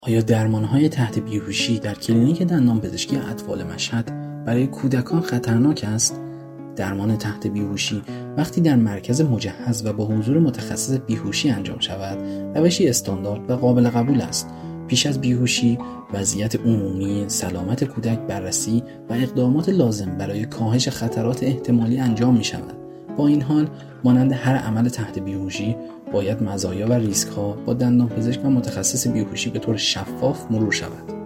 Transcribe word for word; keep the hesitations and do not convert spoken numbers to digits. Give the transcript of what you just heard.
آیا درمان‌های تحت بیهوشی در کلینیک دندانپزشکی اطفال مشهد برای کودکان خطرناک است؟ درمان تحت بیهوشی وقتی در مرکز مجهز و با حضور متخصص بیهوشی انجام شود، روشی استاندارد و قابل قبول است. پیش از بیهوشی، وضعیت عمومی، سلامت کودک بررسی و اقدامات لازم برای کاهش خطرات احتمالی انجام می شود. با این حال، مانند هر عمل تحت بیهوشی، باید مزایا و ریسک‌ها با دندانپزشک و متخصص بیهوشی به طور شفاف مرور شود.